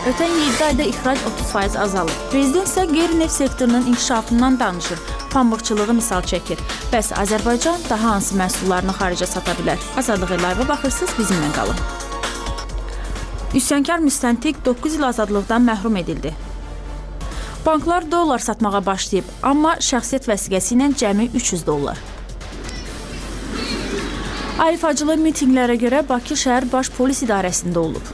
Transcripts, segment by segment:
Ötən 7 ayda ixrac 30% azalıb. Prezident isə qeyri-neft sektorunun inkişafından danışır, pambıqçılığı misal çəkir. Bəs Azərbaycan daha hansı məhsullarını xaricə sata bilər? Azadlığı live baxırsınız, bizimlə qalın. Üsyankar müstəntiq 9 il azadlıqdan məhrum edildi. Banklar dollar satmağa başlayıb, amma şəxsiyyət vəsiqəsi ilə cəmi 300 dollar. Ayıfacılı mitinqlərə görə Bakı şəhər Baş Polis İdarəsində olub.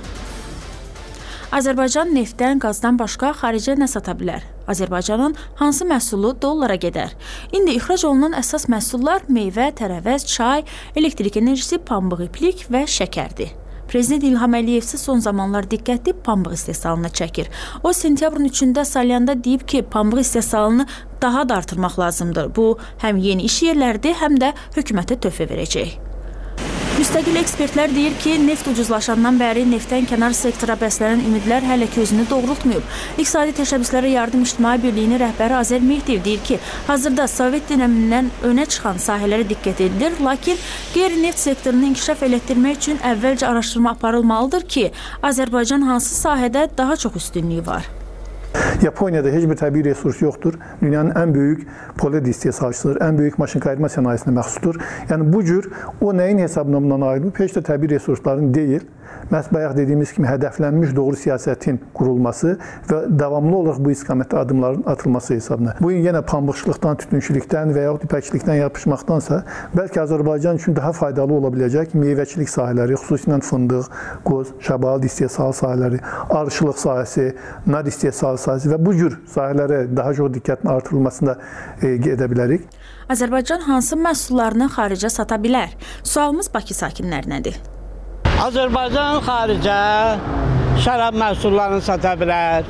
Azərbaycan neftdən, qazdan başqa xaricə nə sata bilər? Azərbaycanın hansı məhsulu dollara gedər? İndi ixrac olunan əsas məhsullar meyvə, tərəvəz, çay, elektrik enerjisi, pambıq, iplik və şəkərdir. Prezident İlham Əliyev isə son zamanlar diqqətli pambıq istehsalına çəkir. O, sentyabrın 3-də Salyan'da deyib ki, pambıq istehsalını daha da artırmaq lazımdır. Bu, həm yeni iş yerləridir, həm də hökumətə töhfə verəcək. Müstəqil ekspertlər deyir ki, neft ucuzlaşandan bəri neftdən kənar sektora bəslənən ümidlər hələ ki özünü doğrultmayıb. İqtisadi Təşəbbüslərə Yardım İctimai Birliyinin rəhbəri Azər Mehdiyev deyir ki, hazırda Sovet dönəmindən önə çıxan sahələrə diqqət edilir, lakin qeyri-neft sektorunu inkişaf elətdirmək üçün əvvəlcə araşdırma aparılmalıdır ki, Azərbaycan hansı sahədə daha çox üstünlüyü var. Yaponiyada heç bir təbii resurs yoxdur. Dünyanın ən böyük poled istehsalçısıdır, ən böyük maşın qayırma sənayesinə məxsusdur. Yəni bu cür o nəyin hesabına bundan ayrılıb? Heç də təbii resursların deyil. Məhz bayaq dediyimiz kimi hədəflənmiş doğru siyasətin qurulması və davamlı olaraq bu istiqamətdə adımların atılması hesabına. Bu gün yenə pambıqçılıqdan, tütünçülükdən və yaxud ipəkçilikdən yapışmaqdansa, bəlkə Azərbaycan üçün daha faydalı ola biləcək meyvəçilik sahələri, xüsusilə fındıq, qoz, şabalıd istehsal sahələri, arıçılıq sahəsi, nar istehsal sahəsi və bu cür sahələrə daha çox diqqətin artırılmasında gedə bilərik. Azərbaycan hansı məhsullarını xaricə sata bilər? Sualımız Bakı sakinlərinədir. Azərbaycan xaricə şərab məhsullarını sata bilər,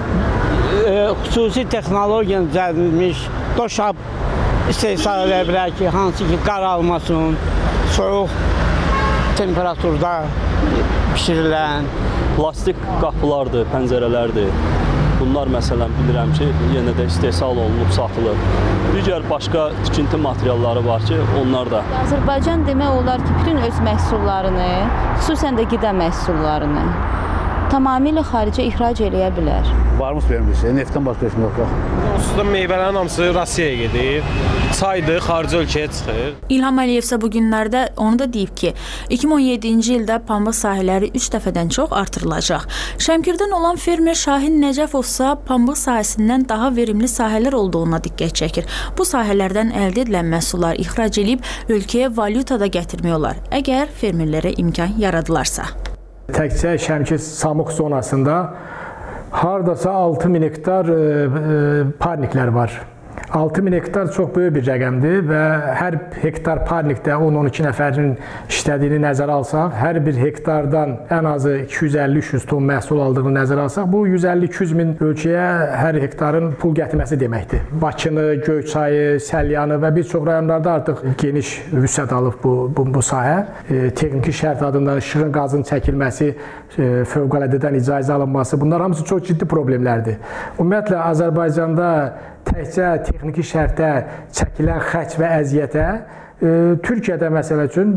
xüsusi texnologiya düzəldilmiş doşab istehsal edə bilər ki, hansı ki qaralmasın, soyuq temperaturda bişirilən. Plastik qapılardır, pəncərələrdir. Bunlar məsələn bilirəm ki, yenə də istehsal olunub, satılır. Digər başqa tikinti materialları var ki, onlar da. Azərbaycan demək olar ki, bütün öz məhsullarını, xüsusən də qida məhsullarını tamamilə xaricə ixrac eləyə bilər. Varmış benim bir şey, neftdən başqa işim yox. Onsuz da meyvələrin hamısı Rusiyaya gedir, çaydır, xarici ölkəyə çıxır. İlham Əliyev isə bu günlərdə onu da deyib ki, 2017-ci ildə pambıq sahələri 3 dəfədən çox artırılacaq. Şəmkirdən olan fermer Şahin Nəcəfov isə pambıq sahəsindən daha verimli sahələr olduğuna diqqət çəkir. Bu sahələrdən əldə edilən məhsullar ixrac edib ölkəyə valyuta da gətirmək olar, əgər fermerlərə imkan yaradılarsa. Təkcə Şəmkir Samux zonasında hardasa 6000 hektar parniklər var. 6000 hektar çox böyük bir rəqəmdir və hər hektar parnikdə 10-12 nəfərin işlədiyini nəzərə alsaq, hər bir hektardan ən azı 250-300 ton məhsul aldığını nəzərə alsaq, bu 150-200 min ölkəyə hər hektarın pul gətirməsi deməkdir. Bakını, Göyçayı, Səlyanı və bir çox rayonlarda artıq geniş vüsət alıb bu sahə. Texniki şərt adından işığın qazın çəkilməsi, fövqələdədən icazə alınması, bunlar hamısı çox ciddi problemlərdir. Ümumiyyətlə, Azərbaycanda təkcə texniki şərtə çəkilən xərc və əziyyətə Türkiyədə məsələ üçün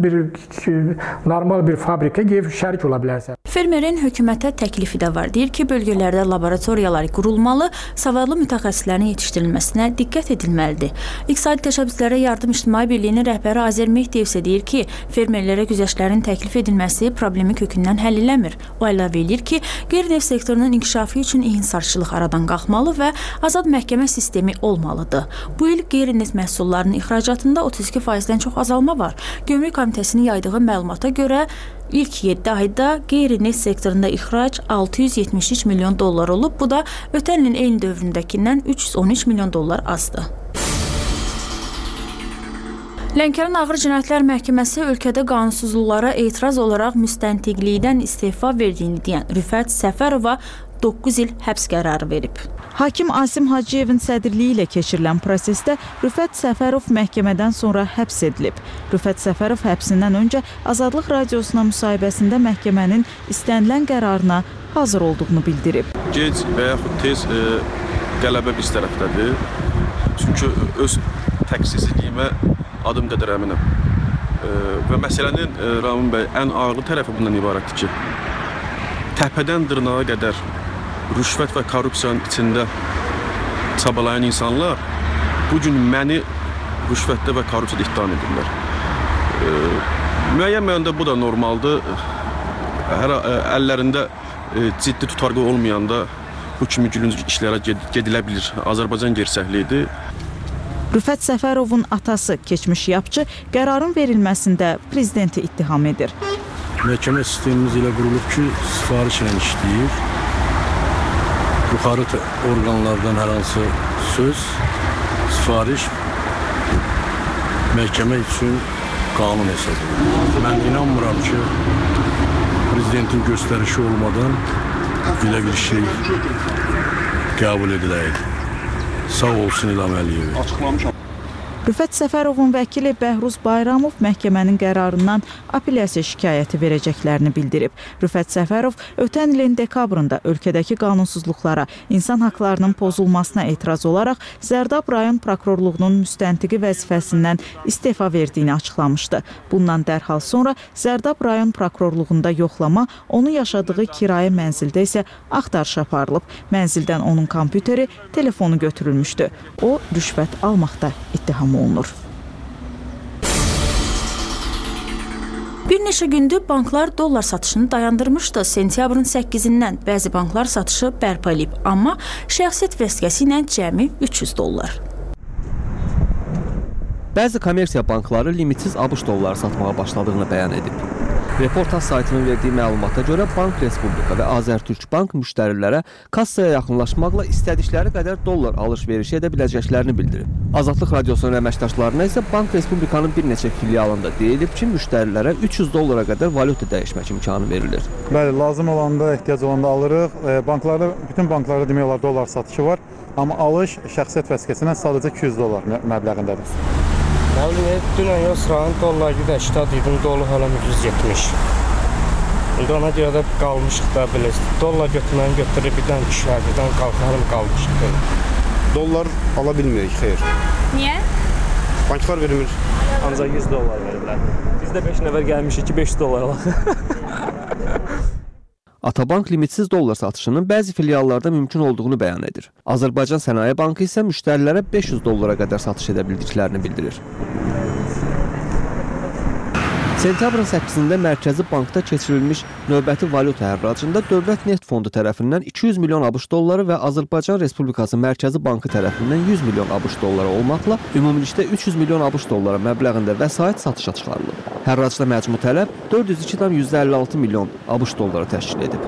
normal bir fabrika şərik ola bilərsə. Fermerin hökumətə təklifi də var. Deyir ki, bölgələrdə laboratoriyalar qurulmalı, savadlı mütəxəssislərin yetişdirilməsinə diqqət edilməlidir. İqtisadi Təşəbbüslərə Yardım İctimai Birliyinin rəhbəri Azər Mehdiyev isə deyir ki, fermerlərə güzəştlərin təklif edilməsi problemi kökündən həll eləmir. O əlavə edir ki, qeyri-neft sektorunun inkişafı üçün inhisarçılıq aradan qalxmalı və azad məhkəmə sistemi olmalıdır. Bu il qeyri-neft məhsullarının ixracatında 32%-dən çox azalma var. Gömrük Komitəsinin yaydığı məlumata görə ilk 7 ayda qeyri-neft sektorunda ixrac 673 milyon dollar olub. Bu da ötən ilin eyni dövründəkindən 313 milyon dollar azdır. Lənkəran Ağır Cinayətlər Məhkəməsi ölkədə qanunsuzluqlara etiraz olaraq müstəntiqlikdən istefa verdiyini deyən Rüfət Səfərova 9 il həbs qərarı verib. Hakim Asim Hacıyevin sədrliyi ilə keçirilən prosesdə Rüfət Səfərov məhkəmədən sonra həbs edilib. Rüfət Səfərov həbsindən öncə Azadlıq Radiosuna müsahibəsində məhkəmənin istənilən qərarına hazır olduğunu bildirib. Gec və yaxud tez qələbə biz tərəfdədir. Çünki öz təqsirsizliyimə adım qədər əminəm. Və məsələnin Ramin bəy ən ağır tərəfi bundan ibarətdir ki, təpədən dırnağa qədər rüşvət və korrupsiyanın içində çabalayan insanlar bugün məni rüşvətdə və korrupsiyada ittiham edirlər. Müəyyən mənada bu da normaldır. Hər əllərində ciddi tutarğı olmayanda bu kimi gülünc işlərə gedilə bilir. Azərbaycan gerçəkliyidir. Rüfət Səfərovun atası, keçmiş yapçı, qərarın verilməsində prezidenti ittiham edir. Məhkəmə sistemimiz ilə qurulub ki, sifariş ilə işləyir. Yuxarı orqanlardan hər hansı söz, sifariş məhkəmə üçün qanun hesab edilir. Mən inanmıram ki, prezidentin göstərişi olmadan belə bir şey qəbul ediləydi. Sağ olsun İlham Əliyev. Rüfət Səfərovun vəkili Bəhruz Bayramov məhkəmənin qərarından apellyasiya şikayəti verəcəklərini bildirib. Rüfət Səfərov ötən ilin dekabrında ölkədəki qanunsuzluqlara, insan haqlarının pozulmasına etiraz olaraq Zərdab rayon prokurorluğunun müstəntiqi vəzifəsindən istefa verdiyini açıqlamışdı. Bundan dərhal sonra Zərdab rayon prokurorluğunda yoxlama, onun yaşadığı kirayə mənzildə isə axtarış aparılıb. Mənzildən onun kompüteri, telefonu götürülmüşdü. O, rüşvət almaqda ittiham olunur. Bir neçə gündür banklar dollar satışını dayandırmışdı. Sentyabrın 8-dən bəzi banklar satışı bərpa edib, amma şəxsiyyət vəsiqəsi ilə cəmi 300 dollar. Bəzi kommersiya bankları limitsiz ABŞ dolları satmağa başladığını bəyan edib. Reportaj saytının verdiyi məlumata görə Bank Respublika və Azərtürk Bank müştərilərə kassaya yaxınlaşmaqla istədikləri qədər dollar alış-veriş edə biləcəklərini bildirib. Azadlıq Radiosunun əməkdaşlarına isə Bank Respublikanın bir neçə filialında deyilib ki, müştərilərə 300 dollara qədər valyuta dəyişmək imkanı verilir. Bəli, lazım olanda, ehtiyac olanda alırıq. Bütün banklarda demək olar dollar satışı var, amma alış şəxsiyyət vəsiqəsindən sadəcə 200 dollar məbləğindədir. Dünən yoxsıran dollar gidə 80 idim, dolu hələ 170. İndi ona görə də qalmışıq da bilirsiniz. Dollar götürməni götürür, birdən düşər, birdən qalxarım qalmışıq. Dollar ala bilmirik, xeyr. Niyə? Banklar vermir. Ancaq 100 dollar verirlər. Biz də 5 nəfər gəlmişik ki, 500 dollar alaq. Atabank limitsiz dollar satışının bəzi filiallarda mümkün olduğunu bəyan edir. Azərbaycan Sənaye Bankı isə müştərilərə 500 dollara qədər satış edə bildiklərini bildirir. Sentyabrın 8-də Mərkəzi Bankda keçirilmiş növbəti valyuta hərracında Dövlət Neft Fondu tərəfindən 200 milyon ABŞ dolları və Azərbaycan Respublikası Mərkəzi Bankı tərəfindən 100 milyon ABŞ dolları olmaqla ümumilikdə 300 milyon ABŞ dolları məbləğində vəsait satışa çıxarılıb. Hərracda məcmu tələb 402,156 milyon ABŞ dolları təşkil edib.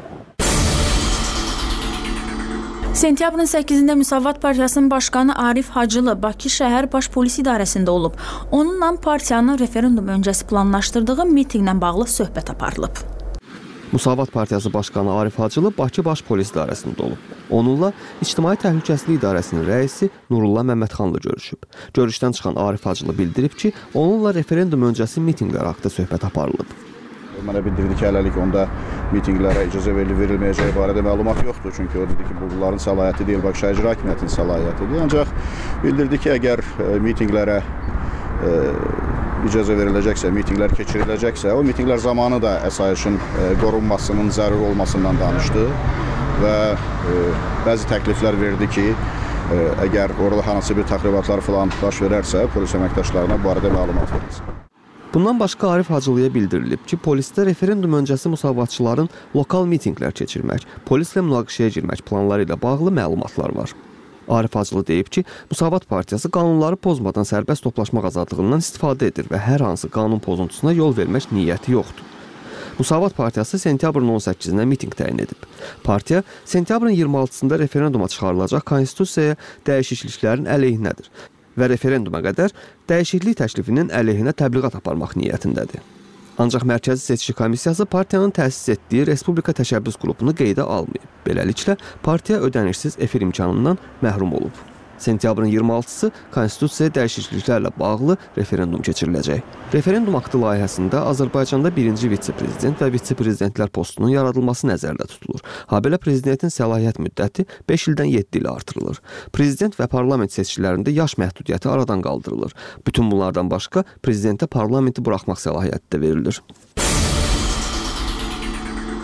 Sentyabrın 8-də Müsavat Partiyasının başqanı Arif Hacılı Bakı şəhər baş polis idarəsində olub. Onunla partiyanın referendum öncəsi planlaşdırdığı mitinqlə bağlı söhbət aparılıb. Müsavat Partiyası başqanı Arif Hacılı Bakı baş polis idarəsində olub. Onunla İctimai Təhlükəsizlik İdarəsinin rəisi Nurullah Məmmədxanlı görüşüb. Görüşdən çıxan Arif Hacılı bildirib ki, onunla referendum öncəsi mitinqlər haqqında söhbət aparılıb. Mənə bildirdi ki, hələlik onda mitinqlərə icazə verilməyəcəyi barədə məlumat yoxdur. Çünki o dedi ki, bunların səlahiyyəti deyil, Bakı Şəhər İcra Hakimiyyətinin səlahiyyətidir. Ancaq bildirdi ki, əgər mitinqlərə icazə veriləcəksə, mitinqlər keçiriləcəksə, o mitinqlər zamanı da əsayişin qorunmasının zəruri olmasından danışdı və bəzi təkliflər verdi ki, əgər orada hansı bir təxribatlar falan baş verərsə, polis əməkdaşlarına bu barədə məlumat verilsin. Bundan başqa Arif Hacılıya bildirilib ki, polisdə referendum öncəsi müsavatçıların lokal mitinqlər keçirmək, polislə münaqişəyə girmək planları ilə bağlı məlumatlar var. Arif Hacılı deyib ki, Müsavat Partiyası qanunları pozmadan sərbəst toplaşmaq azadlığından istifadə edir və hər hansı qanun pozuntusuna yol vermək niyyəti yoxdur. Müsavat Partiyası sentyabrın 18-də mitinq təyin edib. Partiya sentyabrın 26-sında referenduma çıxarılacaq konstitusiyaya dəyişikliklərin əleyhinədir və referenduma qədər dəyişiklik təklifinin əleyhinə təbliğat aparmaq niyyətindədir. Ancaq Mərkəzi Seçki Komissiyası partiyanın təsis etdiyi Respublika Təşəbbüs qrupunu qeydə almayıb. Beləliklə, partiya ödənişsiz efir imkanından məhrum olub. Sentyabrın 26-sı konstitusiyaya dəyişikliklərlə bağlı referendum keçiriləcək. Referendum aktı layihəsində Azərbaycanda birinci vitse-prezident və vitse-prezidentlər postunun yaradılması nəzərdə tutulur. Habelə prezidentin səlahiyyət müddəti 5 ildən 7 ilə artırılır. Prezident və parlament seçkilərində yaş məhdudiyyəti aradan qaldırılır. Bütün bunlardan başqa prezidentə parlamenti buraxmaq səlahiyyəti də verilir.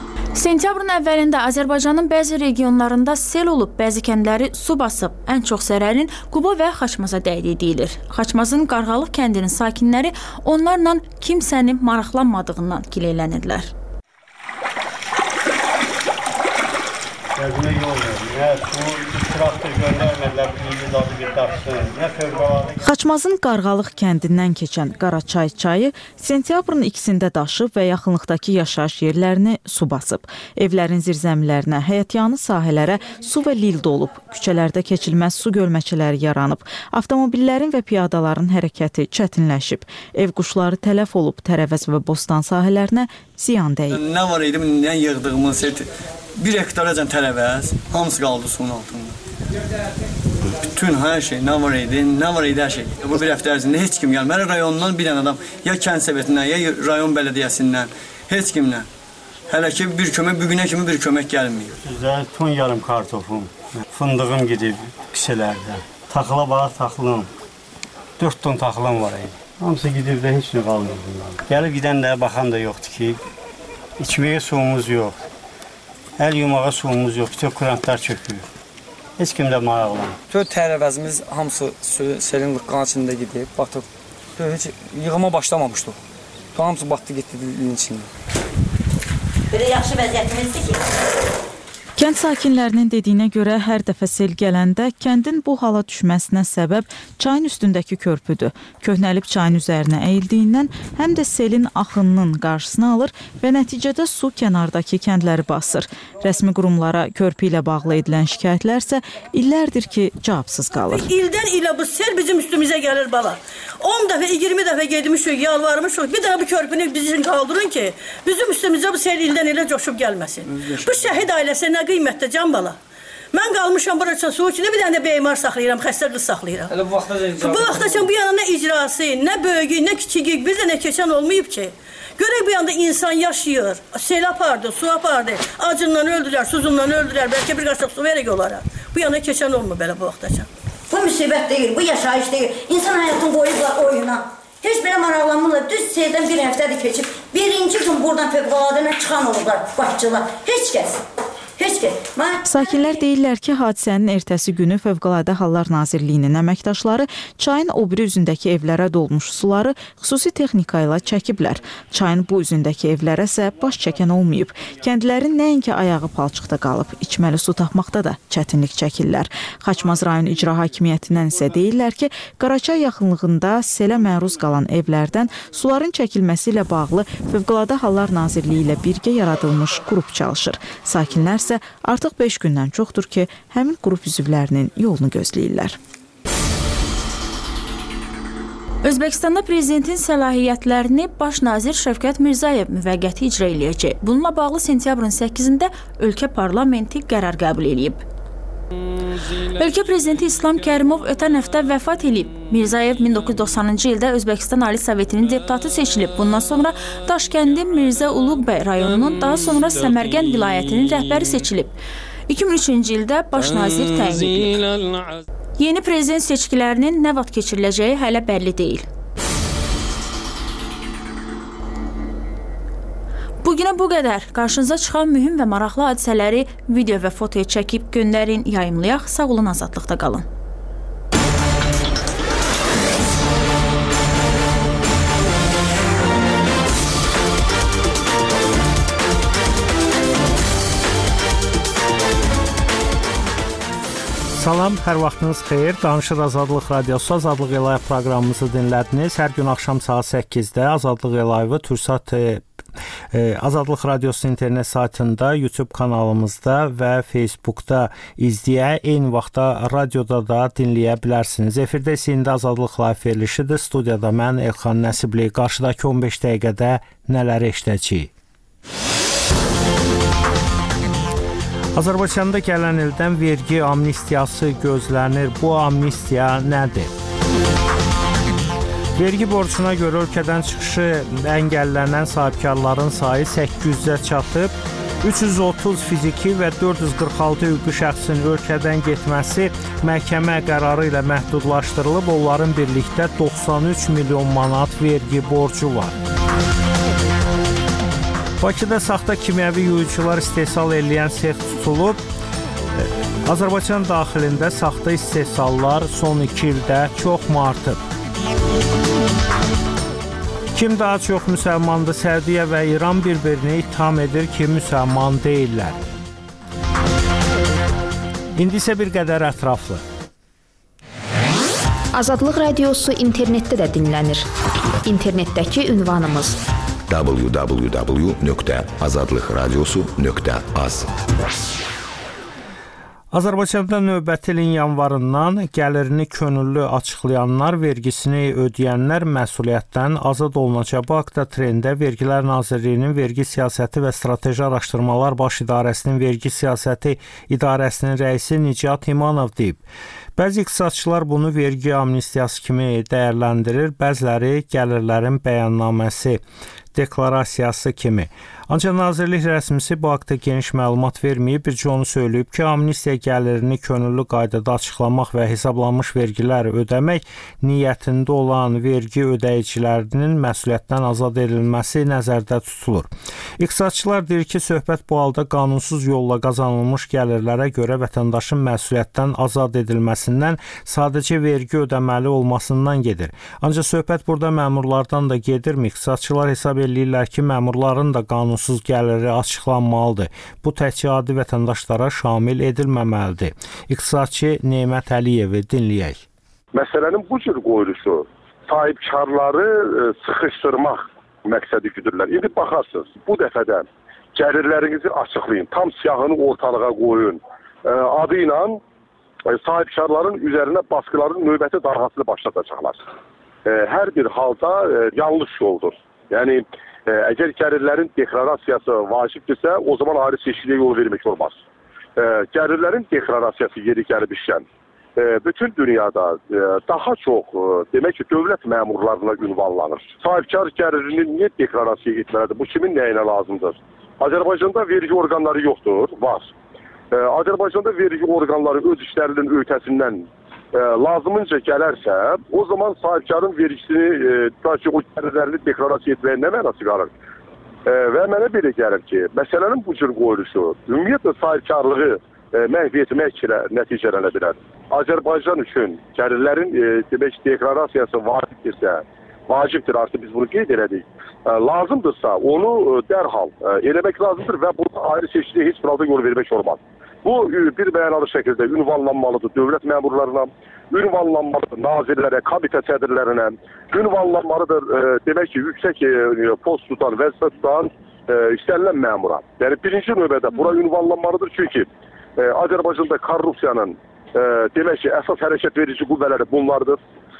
Sentyabrın əvvəlində Azərbaycanın bəzi regionlarında sel olub, bəzi kəndləri su basıb. Ən çox zərərin Quba və Xaçmaza dəydiyi deyilir. Xaçmazın Qarğalıq kəndinin sakinləri onlarla kimsənin maraqlanmadığından gileylənirlər. Gözünə yol verin. Nə su, traktor göndərmədilər, bir adı bir daşsın. Nə fövqəladə. Xaçmazın Qarğalıq kəndindən keçən Qaraçay çayı sentyabrın 2-də daşıb və yaxınlıqdakı yaşayış yerlərini su basıb. Evlərin zirzəmilərinə, həyətyanı sahələrə su və lil dolub. Küçələrdə keçilməz su gölməçələri yaranıb. Avtomobillərin və piyadaların hərəkəti çətinləşib. Ev quşları tələf olub, tərəvəz və bostan sahələrinə ziyan dəyib. Nə var idi, nə yığdığımız 1 hektaracan tərəvəz, hamısı qaldı suyun altında. Bütün hər şey, nə var idi, hər şey. Bu bir həftə ərzində heç kim gəlmir. Rayondan bir dənə adam, ya kənd səvətindən, ya rayon bələdiyyəsindən, heç kimlə. Hələ ki bir kömək, bugünə kimi bir kömək gəlmir. Sizdə ton yarım kartofum, fındığım gidib kisələrdə. Taxıla var, taxılım. 4 ton taxılım var idi. Hamısı gidib də heç nə qalmır bunlar. Gəlib gidən də, baxan da yoxdur ki, içməyə suyumuz yox. Əl yumağa suyumuz yox, bütün kurantlar çökür. Heç kim də maraqlanır. Tör tərəvəzimiz hamısı selin qırqanın içində gidib, batıb. Heç yığıma başlamamışdıq. Hamısı batdı, getdi dilin içində. Belə yaxşı vəziyyətimizdir ki... Kənd sakinlərinin dediyinə görə hər dəfə sel gələndə kəndin bu hala düşməsinə səbəb çayın üstündəki körpüdür. Köhnəlib çayın üzərinə əyildiyindən həm də selin axınının qarşısını alır və nəticədə su kənardakı kəndləri basır. Rəsmi qurumlara körpü ilə bağlı edilən şikayətlərsə illərdir ki, cavabsız qalır. İldən ilə bu sel bizim üstümüzə gəlir bala. 10 dəfə, 20 dəfə gedmişik, yalvarmışıq. Bir daha bu körpünü bizim qaldırın ki, bizim üstümüzə bu sel ildən ilə coşub gəlməsin. Bu şəhid ailəsinə qiymətdə can bala. Mən qalmışam buraya su içində, bir dənə də beymar saxlayıram, xəstə qız saxlayıram. Hələ bu vaxtacan bu yana nə icrası, nə böyüyü, nə kiçigi, bir dənə keçən olmayıb ki. Görək bu yanda insan yaşayır, sel apardı, su apardı, acından öldülər, suzundan öldülər, bəlkə bir qaşıq su verək onlara. Bu yana keçən olmur belə bu vaxtacan. Bu müsibət deyil, bu yaşayış deyil. İnsan həyatını qoyublar oyuna. Heç belə maraqlanmırlar. Düz seldən bir həftədir keçib. Birinci gün buradan fövqəladəyə çıxan olurlar başçılar. Heç kəs. Sakinlər deyirlər ki, hadisənin ertəsi günü Fövqəladə Hallar Nazirliyinin əməkdaşları çayın o biri üzündəki evlərə dolmuş suları xüsusi texnika ilə çəkiblər. Çayın bu üzündəki evlərə isə baş çəkən olmayıb. Kəndlərin nəinki ayağı palçıqda qalıb, içməli su tapmaqda da çətinlik çəkirlər. Xaçmaz rayon icra hakimiyyətindən isə deyirlər ki, Qaraçay yaxınlığında selə məruz qalan evlərdən suların çəkilməsi ilə bağlı Fövqəladə Hallar Nazirliyi ilə birgə yaradılmış qrup çalışır. Sakinlər isə artıq 5 gündən çoxdur ki, həmin qrup üzvlərinin yolunu gözləyirlər. Özbəkistanda prezidentin səlahiyyətlərini baş nazir Şəvkət Mirzəyev müvəqqəti icra eləyəcək. Bununla bağlı sentyabrın 8-də ölkə parlamenti qərar qəbul edib. Ölkə prezidenti İslam Kərimov ötən həftə vəfat edib. Mirzəyev 1990-cı ildə Özbəkistan Ali Sovetinin deputatı seçilib. Bundan sonra Daşkəndi Mirzə Uluqbəy rayonunun, daha sonra Səmərqənd vilayətinin rəhbəri seçilib. 2003-cü ildə baş nazir təyin edilib. Yeni prezident seçkilərinin nə vaxt keçiriləcəyi hələ bəlli deyil. Bugünə bu qədər. Qarşınıza çıxan mühüm və maraqlı hadisələri video və fotoya çəkib göndərin, yayımlayaq. Sağ olun, azadlıqda qalın. Salam, hər vaxtınız xeyir. Danışır Azadlıq Radiosu, Azadlıq Elayv proqramımızı dinlədiniz. Hər gün axşam saat 8-də Azadlıq Elayvı Türksat Azadlıq Radiosu internet saytında, YouTube kanalımızda və Facebookda izləyə, eyni vaxtda radioda da dinləyə bilərsiniz. Efirdə isə indi Azadlıq Live verilişidir. Studiyada mən Elxan Nəsibli. Qarşıdakı 15 dəqiqədə nələr eşidəcəyik? Azərbaycanda gələn ildən vergi amnistiyası gözlənir. Bu amnistiya nədir? Vergi borcuna görə ölkədən çıxışı əngəllənən sahibkarların sayı 800-ə çatıb. 330 fiziki və 446 hüquqi şəxsin ölkədən getməsi məhkəmə qərarı ilə məhdudlaşdırılıb. Onların birlikdə 93 milyon manat vergi borcu var. Bakıda saxta kimyəvi yuyucular istehsal edən sex tutulub. Azərbaycan daxilində saxta istehsallar son 2 ildə çoxmu artıb? Kim daha çox müsəlmandır? Səudiyyə və İran bir-birini ittiham edir ki, müsəlman deyirlər. İndi isə bir qədər ətraflı. Azadlıq Radiosu internetdə də dinlənir. İnternetdəki ünvanımız www.azadlıqradiosu.az. Azərbaycanda növbəti ilin yanvarından gəlirini könüllü açıqlayanlar, vergisini ödəyənlər məsuliyyətdən azad olunacaq. Bu haqda Trendə Vergilər Nazirliyinin Vergi Siyasəti və Strateji Araşdırmalar Baş İdarəsinin Vergi Siyasəti İdarəsinin rəisi Nicat İmanov deyib. Bəzi iqtisadçılar bunu vergi amnistiyası kimi dəyərləndirir, bəziləri gəlirlərin bəyannaməsi, deklarasiyası kimi. Ancaq Nazirlik rəsmisi bu haqda geniş məlumat verməyib, bircə onu söyləyib ki, amnistiya gəlirini könüllü qaydada açıqlamaq və hesablanmış vergilər ödəmək niyyətində olan vergi ödəyicilərinin məsuliyyətdən azad edilməsi nəzərdə tutulur. İqtisadçılar deyir ki, söhbət bu halda qanunsuz yolla qazanılmış gəlirlərə görə vətəndaşın məsuliyyətdən azad edilməsindən, sadəcə vergi ödəməli olmasından gedir. Ancaq söhbət burada məmurlardan da gedirmi? İqtisadçılar hesab edirlər ki, məmurların da qanunsuz gəliri açıqlanmalıdır. Bu təkcə adi vətəndaşlara şamil edilməməlidir. İqtisadçı Nemət Əliyevi dinləyək. Məsələnin bu cür qoyuluşu sahibkarları sıxışdırmaq məqsədi güdürlər. İndi baxarsınız, bu dəfədən gəlirlərinizi açıqlayın, tam siyahını ortalığa qoyun. Adı ilə sahibkarların üzərinə baskıların növbəti dalğasını başlatacaqlar. Hər bir halda yanlış yoldur. Yəni, əgər gəlirlərin deklarasiyası vacibdirsə, o zaman ayrı seçkiliyə yol vermək olmaz. Gəlirlərin deklarasiyası yeri gəlmişkən, bütün dünyada daha çox, demək ki, dövlət məmurlarına ünvanlanır. Sahibkar gəlirini niyə deklarasiya etməlidir? Bu kimin nəyinə lazımdır? Azərbaycanda vergi orqanları yoxdur, var. Azərbaycanda vergi orqanları öz işlərinin öhdəsindən lazımınca gələrsə, o zaman sahibkarın vergisini, o gəlirlərini deklarasiya etməyə nə mənası qalır? Və mənə belə gəlir ki, məsələnin bu cür qoyuluşu ümumiyyətlə sahibkarlığı məhv etməklə nəticələnə bilər. Azərbaycan üçün gəlirlərin demək deklarasiyası vacibdir, artıq biz bunu qeyd elədik. Lazımdırsa onu dərhal eləmək lazımdır və burada ayrı seçkiliyə heç bir halda yol vermək olmaz. Bu bir mənalı şəkildə ünvanlanmalıdır dövlət məmurlarına, ünvanlanmalıdır nazirlərə, komitə sədrlərinə, ünvanlanmalıdır demək ki, yüksək post tutan, vəzifə tutan istənilən məmura. Yəni birinci növbədə bura ünvanlanmalıdır çünki Azərbaycanda korrupsiyanın demək ki, əsas hərəkət verici qüvvələri bunlardır.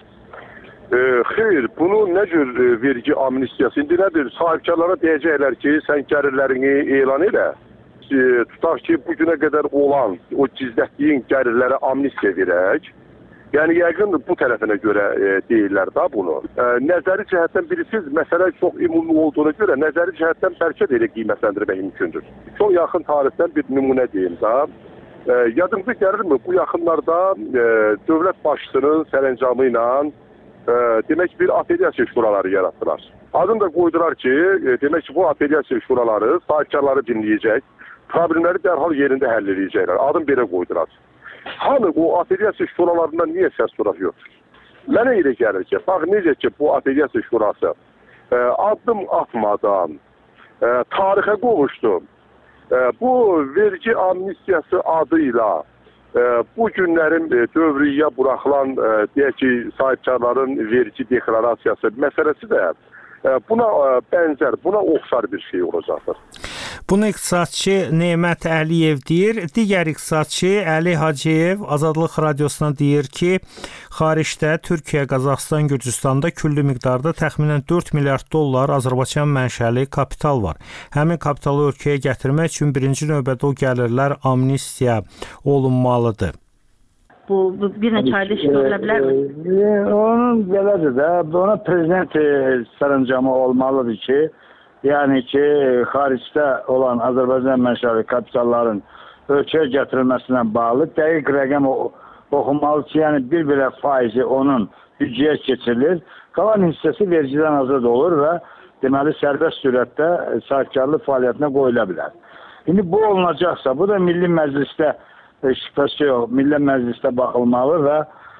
Xeyr, bunu nə cür vergi amnistiyası? İndi nədir? Sahibkarlara deyəcəklər ki, sən gəlirlərini elan elə. Tutaq ki, bugünə qədər olan o gizlətdiyin gəlirlərə amnistiya verək. Yəni, yəqin bu tərəfinə görə deyirlər da bunu. Nəzəri cəhətdən bilirsiniz, məsələ çox ümumi olduğuna görə nəzəri cəhətdən bəlkə də elə qiymətləndirmək mümkündür. Çox yaxın tarixdən bir nümunə deyim da. Yadınıza gəlirmi, bu yaxınlarda dövlət başçısının sərəncamı ilə demək bir apellyasiya şuraları yaratdılar. Adını da qoydular ki, demək ki, bu apellyasiya şuraları sahibkarları dinləyəcək, problemləri dərhal yerində həll edəcəklər. Adını belə qoydular. Hanı o apellyasiya şuralarından niyə səs suraq yoxdur? Mənə elə gəlir ki, bax necə ki bu apellyasiya şurası addım atmadan tarixə qovuşdu. Bu vergi amnistiyası adıyla bu günlərin dövriyyə buraxılan deyək ki, sahibkarların vergi deklarasiyası məsələsi də buna bənzər, buna oxşar bir şey olacaqdır. Bunu iqtisadçı Nemət Əliyev deyir. Digər iqtisadçı Əli Hacıyev Azadlıq Radiosuna deyir ki, xaricdə Türkiyə, Qazaxıstan, Gürcüstanda küllü miqdarda təxminən 4 milyard dollar Azərbaycan mənşəli kapital var. Həmin kapitalı ölkəyə gətirmək üçün birinci növbədə o gəlirlər amnistiya olunmalıdır. Bu bir neçə ayda işin ola bilərmi? Onun belədir də, ona prezident sərəncamı olmalıdır ki, yəni ki, xaricdə olan Azərbaycan mənşəli kapitalların ölkəyə gətirilməsinə bağlı dəqiq rəqəm oxunmalı ki, yəni bir faizi onun büdcəyə keçirilir, qalan hissəsi vergiden azad olur və deməli sərbəst sürətdə sahibkarlıq fəaliyyətinə qoyula bilər. İndi bu olunacaqsa, bu da Milli Məclisdə şübhəsi yox, Milli Məclisdə baxılmalı və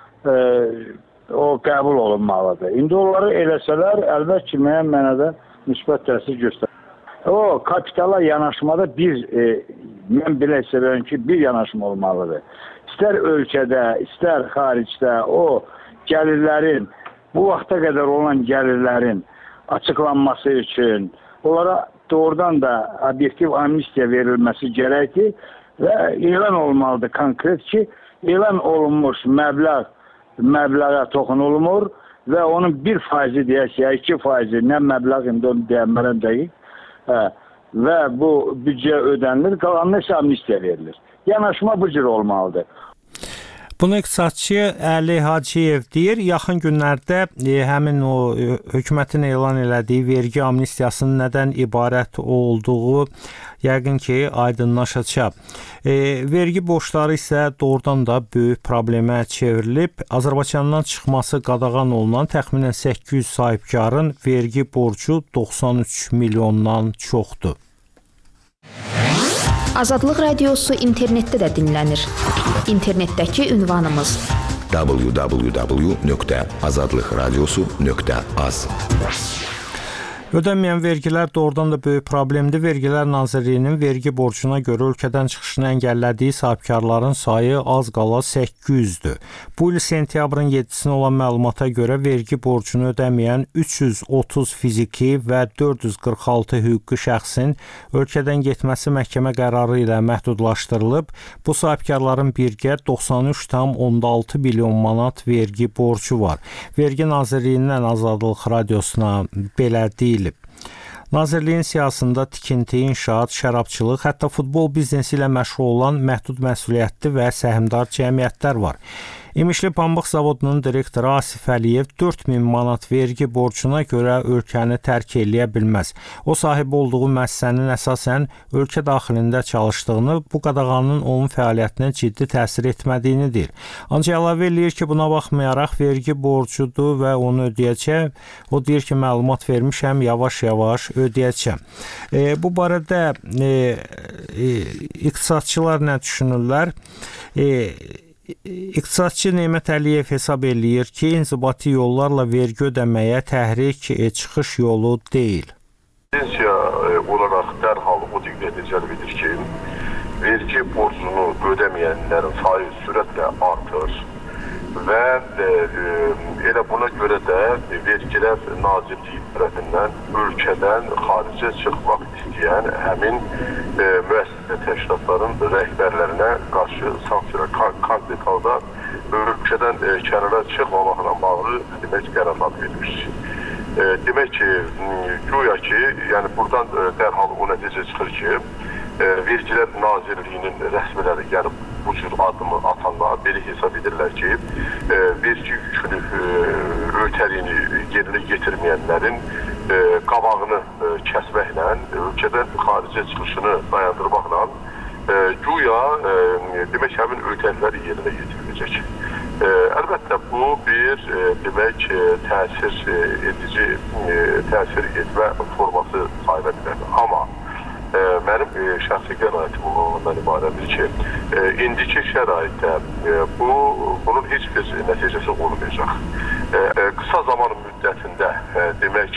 o qəbul olunmalıdır. İndi onları eləsələr, əlbəttə ki, müəyyən mənada müsbət təsir göstərir. O kapitala yanaşmada mən belə hesablayıram ki, bir yanaşma olmalıdır. İstər ölkədə, istər xaricdə o gəlirlərin, bu vaxta qədər olan gəlirlərin açıqlanması üçün onlara doğrudan da obyektiv amnistiya verilməsi gərəkdir və elan olmalıdır konkret ki, elan olunmuş məbləğə toxunulmur və onun 1% deyək ya 2% nə məbləğ indi onu deyəmərəm dəqiq və bu büdcə ödənilir, qalanına isə amnistiya verilir. Yanaşma bu cür olmalıdır. Bunu iqtisadçı Əli Hacıyev deyir. Yaxın günlərdə həmin o hökumətin elan elədiyi vergi amnistiyasının nədən ibarət olduğu yəqin ki, aydınlaşacaq. Vergi borcları isə doğrudan da böyük problemə çevrilib. Azərbaycandan çıxması qadağan olunan təxminən 800 sahibkarın vergi borcu 93 milyondan çoxdur. Azadlıq Radiosu internetdə də dinlənir. İnternetdəki ünvanımız www.azadlıqradiosu.az. Ödənməyən vergilər doğrudan da böyük problemdir. Vergilər Nazirliyinin vergi borcuna görə ölkədən çıxışını əngəllədiyi sahibkarların sayı az qala 800-dür. Bu il sentyabrın 7-sinə olan məlumata görə vergi borcunu ödəməyən 330 fiziki və 446 hüquqi şəxsin ölkədən getməsi məhkəmə qərarı ilə məhdudlaşdırılıb. Bu sahibkarların birgə 93,6 milyon manat vergi borcu var. Vergi Nazirliyindən Azadlıq Radiosuna belə deyilib. Nazirliyin siyasətində tikinti, inşaat, şərabçılıq, hətta futbol biznesi ilə məşğul olan məhdud məsuliyyətli və səhmdar cəmiyyətlər var. İmişli Pambıq Zavodunun direktoru Asif Əliyev 4000 manat vergi borcuna görə ölkəni tərk eləyə bilməz. O sahib olduğu müəssisənin əsasən ölkə daxilində çalışdığını, bu qadağanın onun fəaliyyətinə ciddi təsir etmədiyini deyir. Ancaq əlavə eləyir ki, buna baxmayaraq vergi borcudur və onu ödəyəcək. O deyir ki, məlumat vermişəm, yavaş-yavaş ödəyəcəm. Bu barədə iqtisadçılar nə düşünürlər? İqtisadçı Nemət Əliyev hesab eləyir ki, inzibati yollarla vergi ödəməyə təhrik çıxış yolu deyil. Konstitusiya olaraq dərhal o diqqəti cəlb edir ki, vergi borcunu ödəməyənlərin sayı sürətlə artır və elə buna görə də Vergilər Nazirliyi tərəfindən ölkədən xaricə çıxmaq istəyən həmin müəssisə təşkilatların rəhbərlərinə qarşı sanksiyalar konkret halda ölkədən kənara çıxmamaqla bağlı demək qərarlar verilmiş. Demək ki, güya ki, yəni buradan dərhal o nəticə çıxır ki, Vergilər Nazirliyinin rəsmiləri gəlib bu cür adımı atanlar belə hesab edirlər ki, vergi yükünü ötəriyini yerinə getirməyənlərin qabağını kəsməklə, ölkədən xaricə çıxışını dayandırmaqla güya demək həmin ötəriləri yerinə yetiriləcək. Əlbəttə bu bir demək təsir etmə forması sayıla bilər. Amma mənim şəxsi qənaətim ondan ibarətdir ki, indiki şəraitdə bunun heç bir nəticəsi olmayacaq. Qısa zaman müddətində demək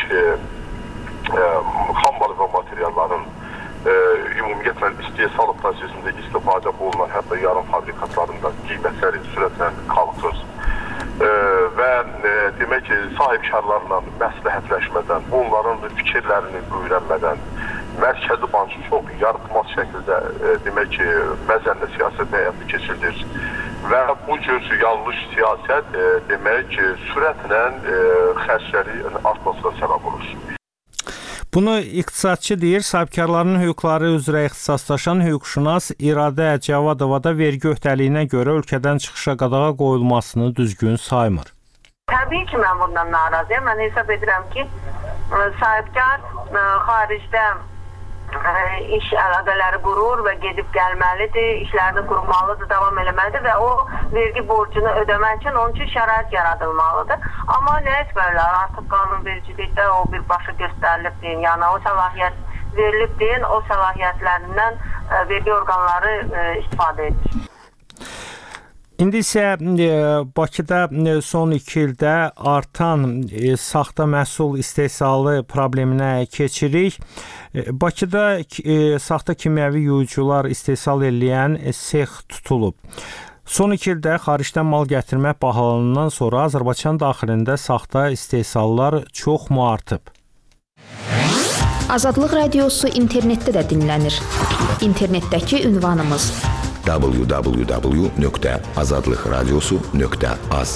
xammal və materialların ümumiyyətlə istehsal prosesində istifadə olunan hətta yarım fabrikatlarında qiymətləri sürətlə qalxır və demək sahibkarlarla məsləhətləşmədən, onların fikirlərini öyrənmədən Mərkəzi Bankı çox yarıtmaz şəkildə demək ki, məzənlə siyasət həyata keçirilir və bu cür yanlış siyasət demək sürətlə xərclərin artmasına səbəb olur. Bunu iqtisadçı deyir, sahibkarların hüquqları üzrə ixtisaslaşan hüquqşünas İradə Cavadova da vergi öhdəliyinə görə ölkədən çıxışa qadağa qoyulmasını düzgün saymır. Təbii ki, mən bundan narazıyam. Mən hesab edirəm ki, sahibkar xaricdə iş əlaqələri qurur və gedib gəlməlidir, işlərini qurmalıdır, davam eləməlidir və o vergi borcunu ödəmək üçün onun üçün şərait yaradılmalıdır. Amma nə etmirlər? Artıq qanunvericilikdə o birbaşa göstərilib deyin, yəni o səlahiyyət verilib deyin, o səlahiyyətlərindən vergi orqanları istifadə edir. İndi isə Bakıda son 2 ildə artan saxta məhsul istehsalı probleminə keçirik. Bakıda saxta kimyəvi yuyucular istehsal edən sex tutulub. Son 2 ildə xaricdən mal gətirmək bahalanandan sonra Azərbaycan daxilində saxta istehsallar çoxmu artıb? Azadlıq Radiosu internetdə də dinlənir. İnternetdəki ünvanımız www.azadlıqradiosu.az.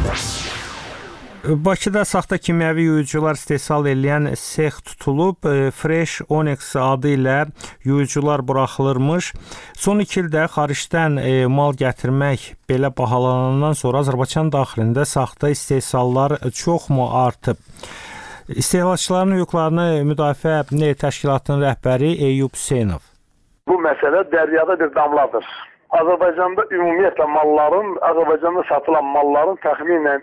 Bakıda saxta kimyəvi yuyucular istehsal edən sex tutulub. Fresh Onyx adı ilə yuyucular buraxılırmış. Son 2 ildə xaricdən mal gətirmək belə bahalanandan sonra Azərbaycan daxilində saxta istehsallar çoxmu artıb? İstehlakçıların hüquqlarını müdafiə təşkilatının rəhbəri Eyüp Hüseynov. Bu məsələ dəryada bir damladır. Azərbaycanda ümumiyyətlə malların, Azərbaycanda satılan malların təxminən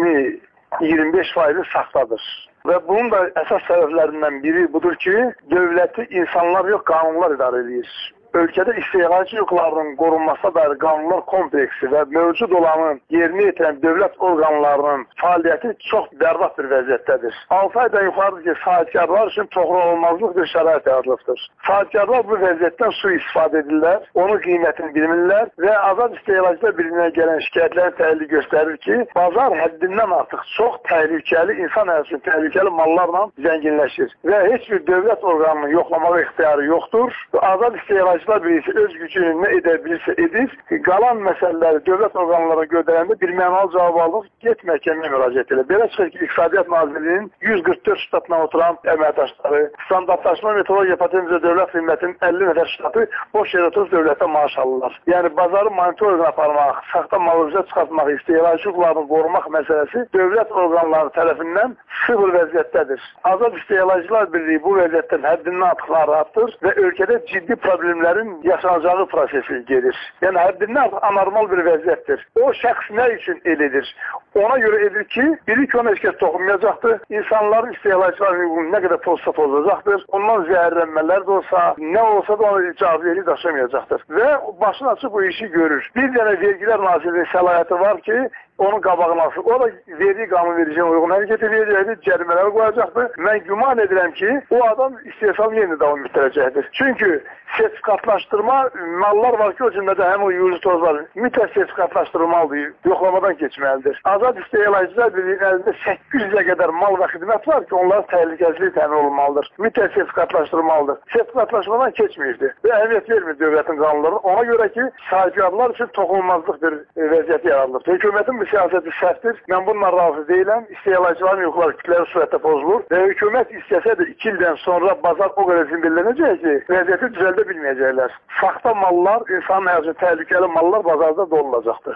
20-25% saxtadır. Və bunun da əsas səbəblərindən biri budur ki, dövləti insanlar yox, qanunlar idarə edir. Ölkədə istehlakçı hüquqlarının qorunmasına dair qanunlar kompleksi və mövcud olanın yerinə yetirən dövlət orqanlarının fəaliyyəti çox bərbad bir vəziyyətdədir. 6 aydan yuxarıdır ki, sahibkarlar üçün toxunulmazlıq bir şərait yaradılıbdır. Sahibkarlar bu vəziyyətdən sui-istifadə edirlər, onun qiymətini bilmirlər və Azad İstehlakçılar Birliyinə gələn şikayətlərin təhlili göstərir ki, bazar həddindən artıq çox təhlükəli, insan həyatı üçün təhlükəli mallarla zənginləşir və heç bir dövlət orqanının yoxlamağa ixtiyarı yoxdur. Azad İstehlakçılar birisi öz gücünü nə edə bilirsə edir. Qalan məsələləri dövlət orqanlarına göndərəndə bir mənalı cavab alıb get məhkəməyə müraciət edir. Belə çıxır ki, İqtisadiyyat Nazirliyinin 144 ştatla oturan əməkdaşları, standartlaşma metodologiya patentizə dövlət xidmətinin 50 nəfər ştatı boş yerə oturub dövlətə maaş alırlar. Yəni bazarı monitorinq aparmaq, saxta malı üzə çıxartmaq, istehlakçı hüquqlarını qorumaq məsələsi dövlət orqanları tərəfindən sıfır vəziyyətdədir. Azad İstehlakçılar Birliyi bu vəziyyətdən həddindən artıq narahatdır və ölkədə ciddi problemlər yaşanacağı prosesi gedir. Yəni həddindən artıq anormal bir vəziyyətdir. O şəxs nə üçün elidir? Ona görə edir ki, biri ki ona heç kəs toxunmayacaqdır. İnsanların istehlakçıların hüququnu nə qədər pozsa pozacaqdır. Ondan zəhərlənmələr də olsa, nə olsa da ona icazəli daşımayacaqdır. Və başını açıb bu işi görür. Bir dənə Vergilər Nazirliyinin səlahiyyəti var ki, onun qabağını alsın. O da vergi qanunvericiliğine uyğun hərəkət edəcəkdir, cərimələr qoyacaqdır. Mən güman edirəm ki, o adam istehsal yeni davam etdirəcəkdir. Çünki sertifikatlaşdırma mallar var ki, o cümlədə həm o yuyucu tozlar mütləq sertifikatlaşdırılmalıdır, yoxlamadan keçməlidir. Azad İstehlakçılar Birliyinin əlində 800-ə qədər mal və xidmət var ki, onların təhlükəsizliyi təmin olunmalıdır. Mütləq sertifikatlaşdırılmalıdır. Sertifikatlaşmadan keçməyirdi və əhəmiyyət vermir dövlətin qanunlarına. Ona görə ki, sahibkarlar üçün toxunulmazlıq bir vəziyyət yaradılır. Hökumətin bu siyasəti səhvdir. Mən bununla razı deyiləm. İstehlakçıların hüquqları kütləvi surətdə pozulur və hökumət istəsə də 2 ildən sonra bazar o qədər zimbilənəcək ki, vəziyyəti düzəldə bilməyəcəklər. Saxta mallar, insanın həyatı təhlükəli mallar bazarda dolunacaqdır.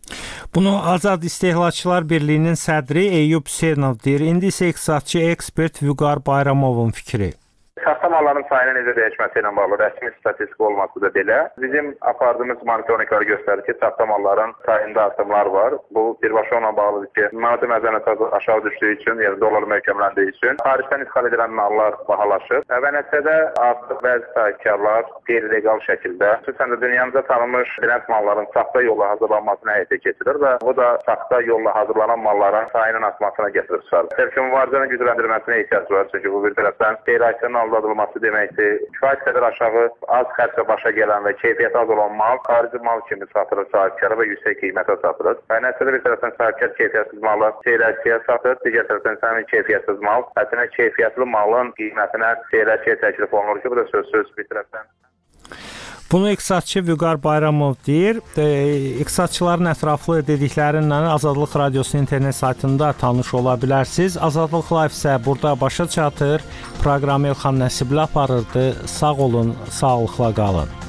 Bunu Azad İstehlakçılar Birliyinin sədri Eyüp Hüseynov deyir. İndi isə iqtisadçı ekspert Vüqar Bayramovun fikri. Saxta malların sayının necə dəyişməsi ilə bağlı rəsmi statistik olması da belə. Bizim apardığımız monitorinqlər göstərir ki, saxta malların sayında artımlar var. Bu birbaşa ona bağlıdır ki, maddi məzəniyyət aşağı düşdüyü üçün, yəni dollar möhkəmləndiyi üçün xaricdən ixal edilən mallar bahalaşır. Və nəticədə artıq bəzi sahibkarlar qeyri-legal şəkildə, xüsusən də dünyamıza tanınmış brend malların saxta yolla hazırlanmasına həyata keçirir və bu da saxta yolla hazırlanan malların sayının artmasına gətirib çıxarır. Təbii mübarizənin gücləndirilməsinə ehtiyac var, çünki bu bir tərəfdən istehlakçının aldadılması deməkdir. Kifayət qədər aşağı, az xərclə başa gələn və keyfiyyəti az olan mal xarici mal kimi satılır sahibkara və yüksək qiymətə satılır. Və nəticədə bir tərəfdən sahibkar keyfiyyətsiz malı istehlakçıya satır, digər tərəfdən həmin keyfiyyətsiz mal, hətta keyfiyyətli malın qiymətinə istehlakçıya təklif olunur ki, bu da sözsüz bir tərəfdən. Bunu iqtisadçı Vüqar Bayramov deyir. İqtisadçıların ətraflı dediklərindən Azadlıq Radiosu internet saytında tanış ola bilərsiniz. Azadlıq Live isə burada başa çatır. Proqramı Elxan Nəsibli aparırdı. Sağ olun, sağlıqla qalın.